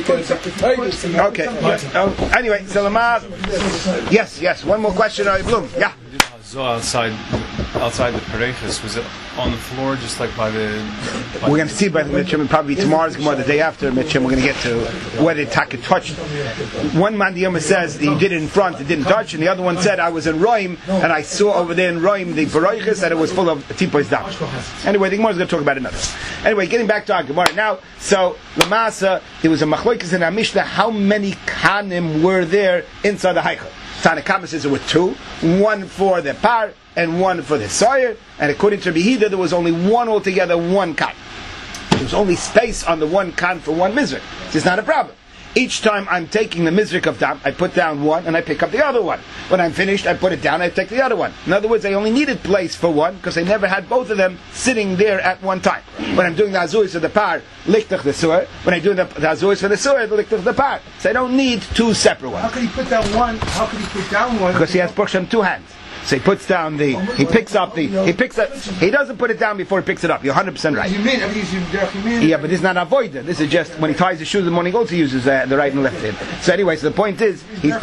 [SPEAKER 2] Okay. Anyway, so Lamar. Yes. One more question, Bloom. Yeah.
[SPEAKER 3] So outside the Parechus, was it on the floor just like by the...
[SPEAKER 2] We're going to see by the Mitchum, probably tomorrow's Gemara, the day after Mitchum, we're going to get to whether Taka touched. One man, the Yoma says he did it in front, it didn't touch, and the other one said, I was in Roim, and I saw over there in Roim the Parechus, and it was full of Tipo's dam. Anyway, the Gemara's going to talk about another. Anyway, getting back to our Gemara now, so Lamasa, there was a Machloikas in our Mishnah, how many Kanim were there inside the Heichel? Tanakama says there were 2, one for the par and one for the sawyer, and according to Behida there was only one altogether, one kan. There was only space on the one kan for one mizrik. This is not a problem. Each time I'm taking the mizrik of dam, I put down one and I pick up the other one. When I'm finished, I put it down, I take the other one. In other words, I only needed place for one because I never had both of them sitting there at one time. When I'm doing the azuis of the par, lichtach the sur. When I do the azuis for the sur, lichtach the par. So I don't need 2 separate ones.
[SPEAKER 8] How could he put down one?
[SPEAKER 2] Because he has push on 2 hands. So he puts down he doesn't put it down before he picks it up. You're 100% right. Yeah, but this is not avoided. This is just when he ties his shoes in the morning, he also uses the right and left hand. So anyway, so the point is,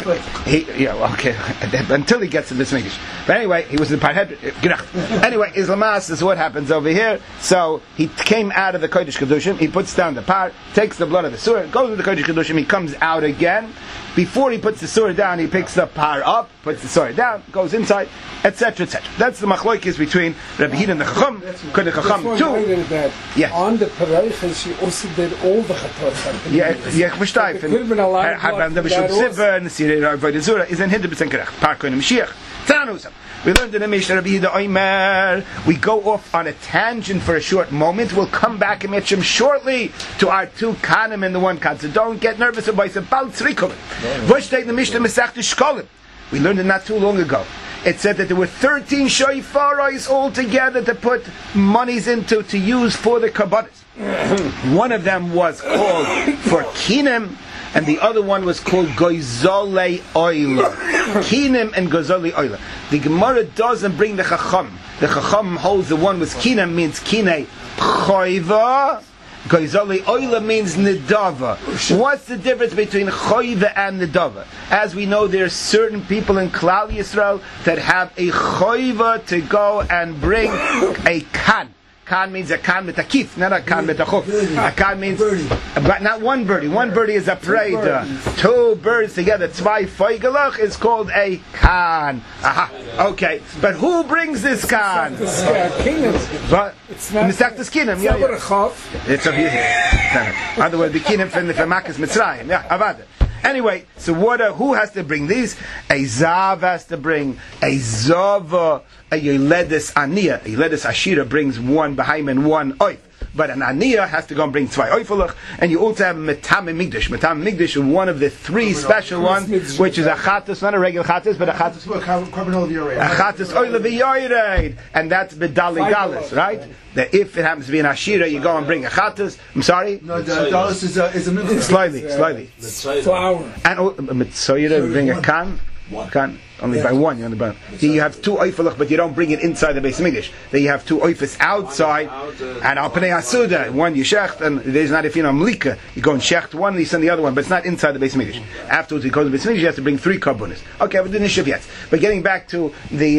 [SPEAKER 2] until he gets to this English. But anyway, he was in the parhead. Anyway, Islamas is what happens over here. So he came out of the Kodesh Kedushim, he puts down the par, takes the blood of the surah, goes to the Kodesh Kedushim, he comes out again. Before he puts the surah down, he picks the par up, puts the surah down, goes inside, etc., etc. That's the machloikis between Rabbi Hina and the Chacham. Could the Chacham too?
[SPEAKER 4] Yes. On the Parechus, you also did all the Chatos.
[SPEAKER 2] Yeah, Mishtaif. And the Bishop Siva and the Sirah Avodah Zura is in 100% correct. Par Kohen Mashiach. Tanusam. We learned in the Mishnah Rabbi Hida Omer. We go off on a tangent for a short moment. We'll come back and mention shortly to our 2 kanim and the 1 kan. So don't get nervous about it. About 3 kanim. V'shtei the Mishnah Masechta Shkolim. We learned it not too long ago. It said that there were 13 shoifaros altogether to put monies into to use for the kabbalas. One of them was called for kinim, and the other one was called Goizole Oila. Kinim and Goizole Oila. The Gemara doesn't bring the Chacham. The Chacham holds the one with Kinim means Kine Choiva. Goizole Oila means Nidava. What's the difference between Choiva and Nidava? As we know, there are certain people in Klal Yisrael that have a Choiva to go and bring a kan. Kan means a kan with a kif, not a kan with a chuf. A kan means, but not one birdie. One birdie is a preda. 2 birds together, zwei feigelach, is called a kan. Aha. Okay, but who brings this kan? But Misaktas Kinim. Yeah. It's a otherwise the Kinim from the Makas Mitzrayim. Yeah, Avada. Anyway, so who has to bring these? A Zav has to bring a Zava, a Yoledes Aniyah. A Yoledes Ashira brings 1 Bahaim and 1 Oif. But an Aniyah has to go and bring 2 Oifalach. And you also have Metam Migdash. Metam Migdash is one of the 3 special ones, which is a Chatas, not a regular Chatas, but a Chatas. A Chatas Oila V'Yoyreid. And that's B'Dali Dalis, right? That if it happens to be an Ashira, you go and bring a Chatas. I'm sorry?
[SPEAKER 8] No, the Dalis is a Migdash.
[SPEAKER 2] Slightly.
[SPEAKER 4] Flour.
[SPEAKER 2] And Mitzoyre, bring a Kan. Can only by one. You only you have two oifalach, but you don't bring it inside the Beis Hamikdash. Then you have two oifas outside, and al pnei asuda. One you shecht, and there's not if you know mlika. You go and shecht one, you send the other one, but it's not inside the Beis Hamikdash. Afterwards, you go to the Beis Hamikdash, you have to bring 3 karbonis. Okay, we didn't shiv yet. But getting back to the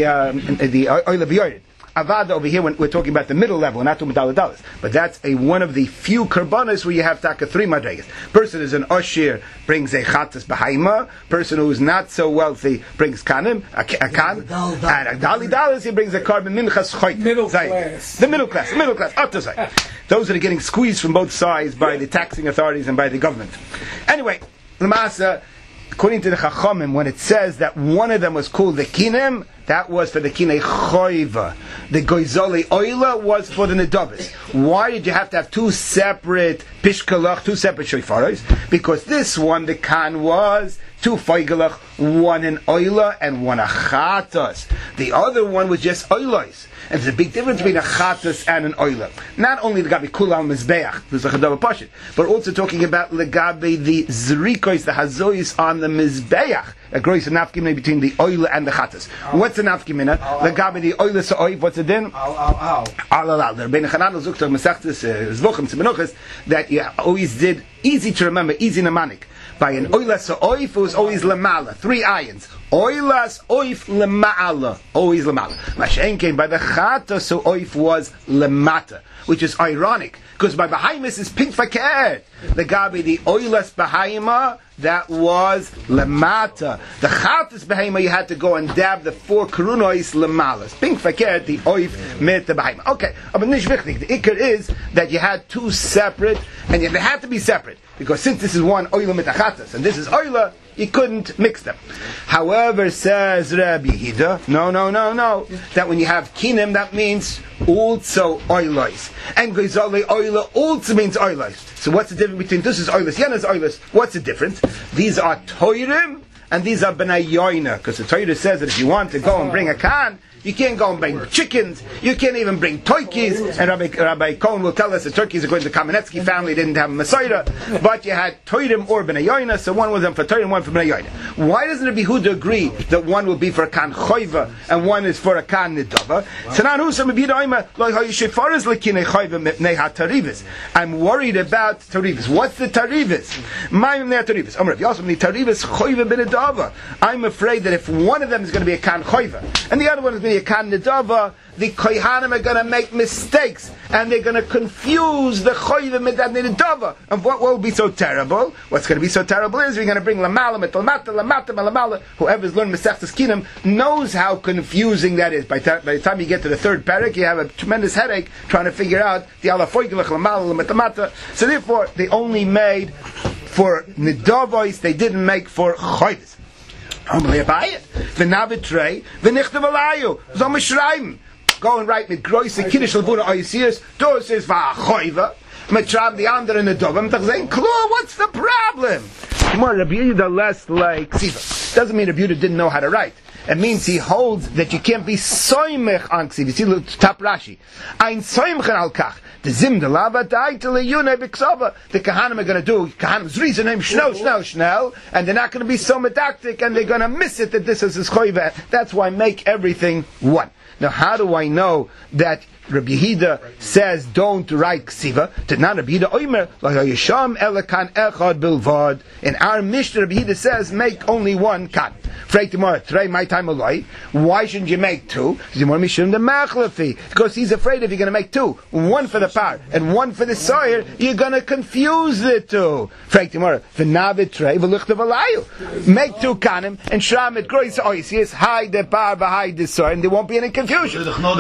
[SPEAKER 2] oil b'yored. Avada over here, when we're talking about the middle level, not to medaladalas, but that's one of the few karbanas where you have taka 3 madregas. Person is an oshir, brings a chatas behaima. Person who is not so wealthy brings kanim, a kan, and a dalidalas he brings a carbon minchas choyt.
[SPEAKER 4] Middle class.
[SPEAKER 2] The middle class, atosai. Those that are getting squeezed from both sides by the taxing authorities and by the government. Anyway, Lamasa, according to the Chachamim, when it says that one of them was called the Kinem, that was for the Kinei Choiva. The Goizoli Oila was for the Nedavis. Why did you have to have 2 separate Pishkalach, 2 separate Shoifaros? Because this one, the Kan, was 2 Feigelach, 1 in Oila and 1 Achatas. The other one was just Oilos. And there's a big difference between a chatas and an oila. Not only the gabi kul al mizbeach, there's a chadava pashit, but also talking about legabe the zrikois, the hazois on the mizbeach. A grois nafkimina between the oila and the chatas. What's the nafkimina? Legabe the oila sa'oiv. What's it then? Al. The Rebbeinu Chananel zukta mesachtes zvochem tzemenuches that you always did easy to remember, easy namanik. By an oila sa'oif, it was always lamala, 3 ayins. Oilas oif lema'ala, always lema'ala. Mashen came by the chata, so oif was lemata, which is ironic, because by Bahaimas is pink fakir. The gabi, the oilas Bahaima, that was lemata. The chatas Bahaima, you had to go and dab the 4 karunois lemalas. Pink fakir, the oif mit the Bahaima. Okay, but nish wichtig. The ikar is that you had 2 separate, and they had to be separate, because since this is one oila mit chatas, and this is oila, you couldn't mix them. However, says Rabbi Yehuda, no, that when you have kinim, that means also oilos. And goizale oila also means oilos. So what's the difference between this is oilos, yen is oilos? What's the difference? These are toirim, and these are b'nai yoina. Because the Torah says that if you want to go and bring a kan, you can't go and bring chickens. You can't even bring turkeys. And Rabbi Cohen will tell us the turkeys, according to the Kamenetsky family, didn't have a Messiah. But you had Toirim or B'nai Yoina, so one was them for Toirim, one for B'nai Yoina. Why doesn't Rabbi Yehuda agree that one will be for a kan choiva and one is for a kan nidava? I'm worried about tarivas. What's the tarivas? I'm afraid that if one of them is going to be a kan choiva and the other one is going to be a kan nidava, the kohanim are going to make mistakes and they're going to confuse the choiva with the nidava. And what will be so terrible? What's going to be so terrible is we're going to bring lamala, lamata. Whoever's learned Masechtas Kinam knows how confusing that is. By the time you get to the 3rd parak, you have a tremendous headache trying to figure out the alafoigelach lamala, lamata. So therefore, they only made for nidavos, they didn't make for choivas. Go and write mit groise kiddish levuna oysiers. Dos is va'choiva. Mitrab the under in the dovim. What's the problem? More Rabbi Yehuda less like Ksiva. Doesn't mean Rabbi Yehuda didn't know how to write. It means he holds that you can't be soimech on Ksiva. See, look, top Rashi. Ein soimchen al kach. The zim de lava daitele yune b'ksava. The kahanim are going to do kahanim's reason him schnell, and they're not going to be so medactic, and they're going to miss it that this is his choiva. That's why make everything one. Now, how do I know that Rabbi Yehuda says don't write ksiva? To not Rabbi Yehuda oimer l'hayisham elekan echad bilvad. In our Mishnah, Rabbi Yehuda says make only one kan. Frei tomorrow, today my time aloi. Why shouldn't you make 2? Because he's afraid if you're going to make 2, one for the par and one for the sire, you're going to confuse the 2. Frei tomorrow, v'navet trei v'luchtav alayu. Make 2 kanim and shram it grois oisius. Hide the par, hide the sire, and there won't be any confusion.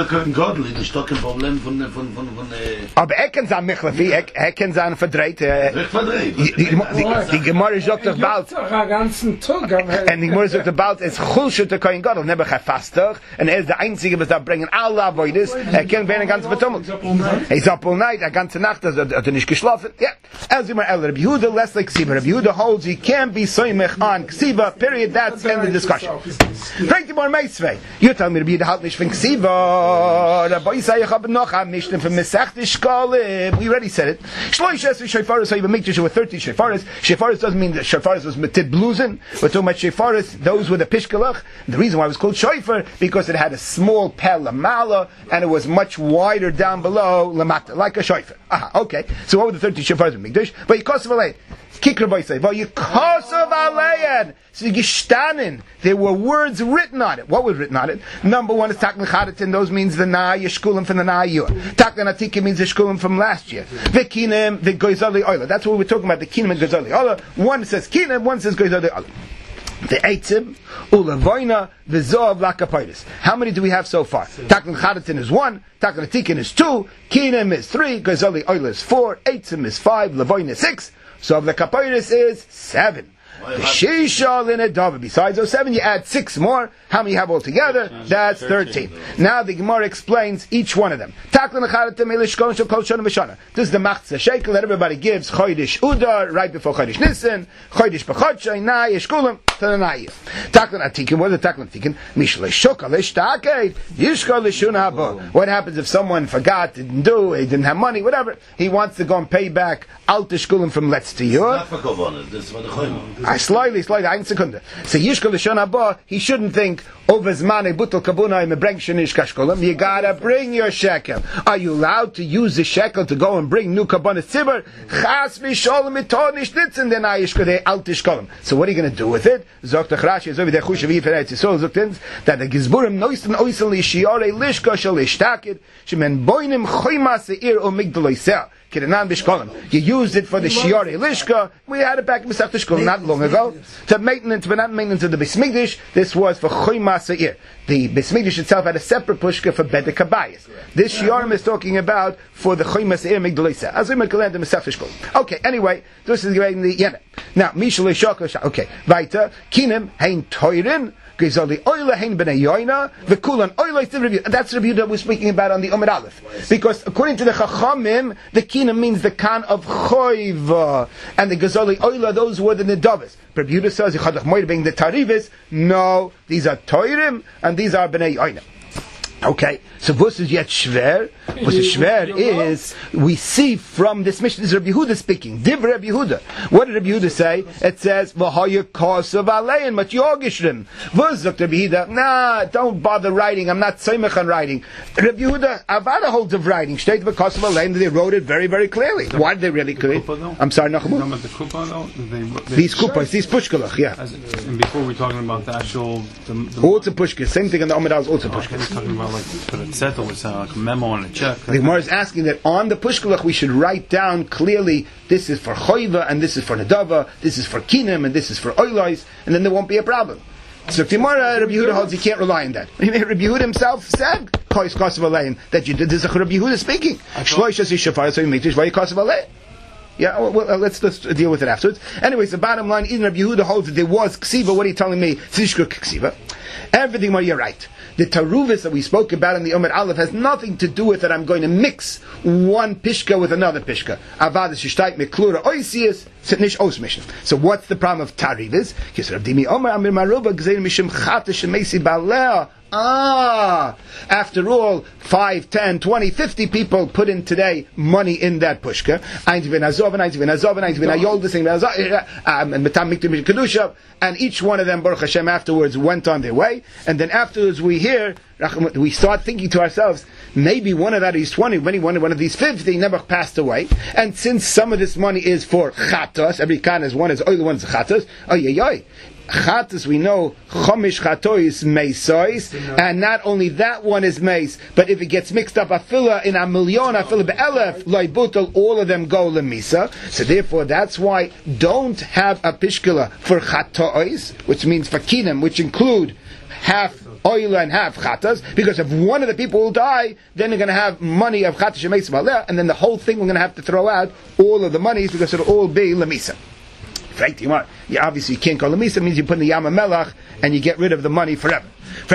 [SPEAKER 2] Aber kann sein Michlafi, kann sein verdreht. Die Gemara sagt doch bald. Und die Gemara sagt doch bald, es Chulshet der Kohen Gadol, neber gefastig, und ist der Einzige, was da bringen alle Avoides, kann werden ganz betummelt. Ist up all night, ganze Nacht, hat nicht geschlafen. Ja. Also immer Rabbi Yehuda, less like Ksiva. Rabbi Yehuda holds, he can't be soimech on Ksiva, period, that's end of discussion. Frank the more Meisvei. You tell me, Rabbi Yehuda halt nicht von Ksiva, Rabbi Yisai We already said it. Shefaris were 30 shefaris. Shefaris doesn't mean that shefaris was metid bluzen. We're talking about shefaris, those were the pishkalach. The reason why it was called shofar, because it had a small pel lamala, and it was much wider down below lamata, like a shofar. Okay. So what were the 30 shefaris of Mikdash? But Yikosav Alein. Kikra Boisei. But Yikosav Alein. So Gishtanin, there were words written on it. What was written on it? Number one is Taklan Chadatin, those means the Na Yeshkulim from the Na Yur. Taklan Atika means the Shkulim from last year. The Kinim, the Goizali Oila. That's what we're talking about, the Kinim and Goizali Oila. One says Kinim, one says Goizali Oila. The Eitzim, Ulavoina, the Zoav Lakapaitis. How many do we have so far? Taklan Chadatin is 1, Taklan Atikin is 2, Kinim is 3, Goizali Oila is 4, Eitzim is 5, Lavoina is 6, Zoav Lakapaitis is 7. The Shisha Linadava. Besides those 7, you add 6 more. How many you have altogether? That's 13. Now the Gemara explains each one of them. This is the Machzah Shekel that everybody gives. Chodesh Udar, right before Chodesh Nisan. Chodesh B'chodshai, Na Yeshkulim, to the Na'ir. Taklan Atikin, what is the Taklan Atikin? Mishle Shukal, Ishtaked, Yishkal Lishun Haba. What happens if someone forgot, didn't do, he didn't have money, whatever? He wants to go and pay back Al Tishkulim from Let's to Yur. Slightly, ein Sekunde. So Yishkal Lishon Haba, he shouldn't think, Ovazmane Butel Kabuna Mebreng Shenish Kashkolam. You gotta bring your shekel. Are you allowed to use the shekel to go and bring new Kabbanas Tzibur? Chas Misholem Mitonish Nitzen Den Ayishkode Altishkolam. So what are you gonna do with it? Zogt Rashi Zovi De Chushavi Feretz Yisrael Zoktins that the Gizburim Noisten Oisen Li Shiore Lishka Shal Ishtakid Shemen Boinim Choyma Seir O Migdaloi Seah. You used it for the Shiore Lishka. We had it back in Masech Shkol not long ago. To maintenance, but not maintenance of the Beis Mikdash. This was for Choyma Seir. The Beis Mikdash itself had a separate pushka for Bedek Kabayis. This Shiurim is talking about for the Choyma Seir Migdalei Seah. As we make the Masech Shkol. Okay, anyway, this is getting the Yemen. Now, Mishal Shaka. Okay, weiter. Kinim hein Toirin. That's the review that we're speaking about on the Umar Aleph. Because according to the Chachamim, the Kina means the Kan of Choiva, and the Gazali Oila, those were the Nedavas. Rebuta says, being the Tarivis, no, these are Toirim, and these are Bnei Yoina. Okay, so what is yet shver? What is shver is, we see from this mission, this is Rabbi Yehuda speaking. Div Rabbi Yehuda. What did Rabbi Yehuda say? It says, V'haya kosav alein, mat yogishrim. V'zok Rabbi Yehuda, nah, don't bother writing, I'm not seimach on writing. Rabbi Yehuda, Avada holds of writing. State of kosav alein, they wrote it very, very clearly. Why did they really clear? I'm sorry, Nachum. These kupas, these pushkalach, yeah.
[SPEAKER 3] And before we're talking about the actual...
[SPEAKER 2] Also pushkas, same thing in the Amidal is also pushkas.
[SPEAKER 3] Talking about like put a zettel with like a memo on a check.
[SPEAKER 2] The Gemara is asking that on the pushkalach we should write down clearly this is for choiva and this is for nedava, this is for kinim and this is for oilais, and then there won't be a problem. So Gemara, Rabbi Yehuda holds you can't rely on that. Rabbi Yehuda himself said that you did. This is Rabbi Yehuda speaking. Yeah, well, let's deal with it afterwards. Anyways, the bottom line, even Rabbi Yehuda holds that there was ksiva. What are you telling me? Tzishkur ksiva. Everything, well, you're right. The taruvis that we spoke about in the Omer Aleph has nothing to do with that I'm going to mix one pishka with another pishka. Avada shishtayt meklura oisius sitnish osmishn. So what's the problem of taruvis? After all, 5, 10, 20, 50 people put in today money in that pushka. And each one of them, Baruch Hashem, afterwards went on their way. And then afterwards we hear, we start thinking to ourselves, maybe one of that is 20, maybe one of these 50 never passed away. And since some of this money is for chatos, every kind is one is oil, one's chatos, Chatos, we know chomish chatois meisois, and not only that one is meis, but if it gets mixed up afila in a million, afila be'elef, loibutel, all of them go lemisa. So therefore, that's why don't have a pishkala for chatois, which means for kinim, which include half oil and half chatas, because if one of the people will die, then they're going to have money of chatas shemeis maleh, and then the whole thing we're going to have to throw out all of the monies because it'll all be lemisa. Obviously you can't go lemisa, means you put in the Yama Melach and you get rid of the money forever.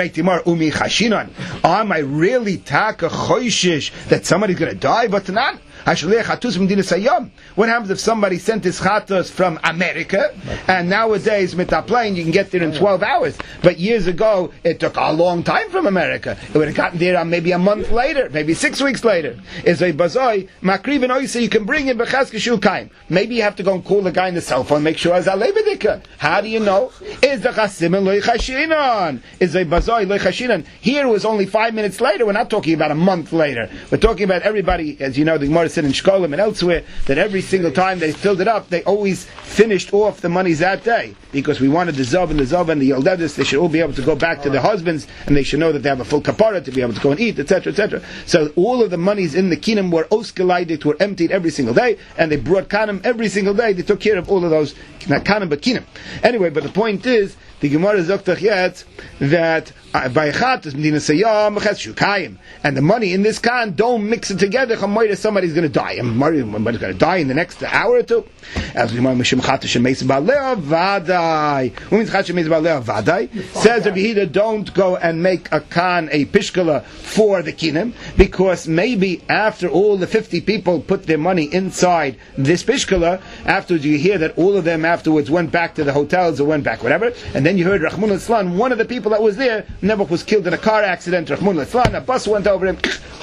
[SPEAKER 2] Am I really taka choishish that somebody's going to die? But not. What happens if somebody sent his chatos from America, and nowadays with a plane you can get there in 12 hours, but years ago it took a long time from America. It would have gotten there maybe a month later, maybe 6 weeks later. Is a bazoi makriv and oisa you can bring in b'chazkeshu kaim. Maybe you have to go and call the guy on the cell phone, make sure it's a lebedika. How do you know? Is the chasim loy chashinan? Is a bazoi loy chashinan? Here it was only 5 minutes later. We're not talking about a month later. We're talking about everybody, as you know, the Gemara said in Shkolim and elsewhere, that every single time they filled it up, they always finished off the monies that day, because we wanted the Zav and the Yoldevis, they should all be able to go back to their husbands, and they should know that they have a full kapara to be able to go and eat, etc., etc. So all of the monies in the kinim were oskelaidik, were emptied every single day, and they brought kanim every single day. They took care of all of those, not kanim, but kinim. Anyway, but the point is, the Gemara zoktach yet that Baychat is Medina Sayyam Shukayim, and the money in this kan don't mix it together. Somebody's going to die. Somebody's going to die in the next hour or two. As the Gemara says, Rabbi Yehuda, don't go and make a kan, a pishkala for the kinim, because maybe after all the 50 people put their money inside this pishkala, afterwards you hear that all of them afterwards went back to the hotels or went back whatever, and then you heard Rahmun al-Islan, one of the people that was there, Nebuch was killed in a car accident. Rahmun al-Islan, a bus went over him.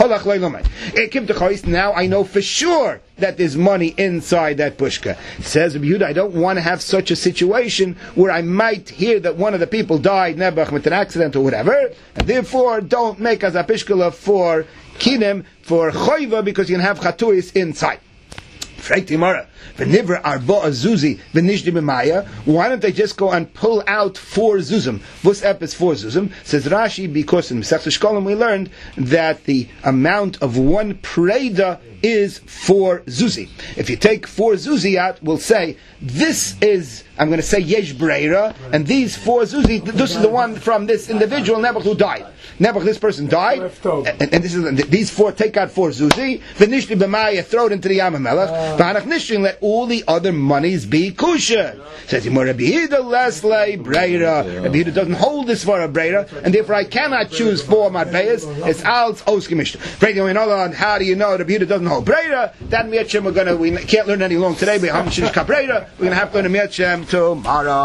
[SPEAKER 2] Now I know for sure that there's money inside that pushka. Says Rabbi Yehuda, I don't want to have such a situation where I might hear that one of the people died, Nebuch, with an accident or whatever, and therefore don't make as a pishkala for kinim, for choiva, because you can have chatuis inside. Why don't they just go and pull out 4 zuzim? Vus ep is 4 zuzim. Says Rashi, because in Masechta Shkolim we learned that the amount of 1 preda is 4 zuzi. If you take 4 zuzi out, we'll say, this is, I'm going to say yesh breira, and these 4 zuzi, this is the one from this individual Nebuch who died. Nebuch, this person died, and this is, these 4, take out 4 zuzi, v'nishli b'maya, throw it into the Yam HaMelech, v'hanach nishli, let all the other monies be kosher. Says Rabbi Yehuda, leslei breira. Rabbi Yehuda doesn't hold this for a breira, and therefore I cannot choose 4 matbeyas. It's als oskimishta. How do you know Rabbi Yehuda doesn't hold breira? That we can't learn any long today, but we're going to have to learn Miat Shem tomorrow.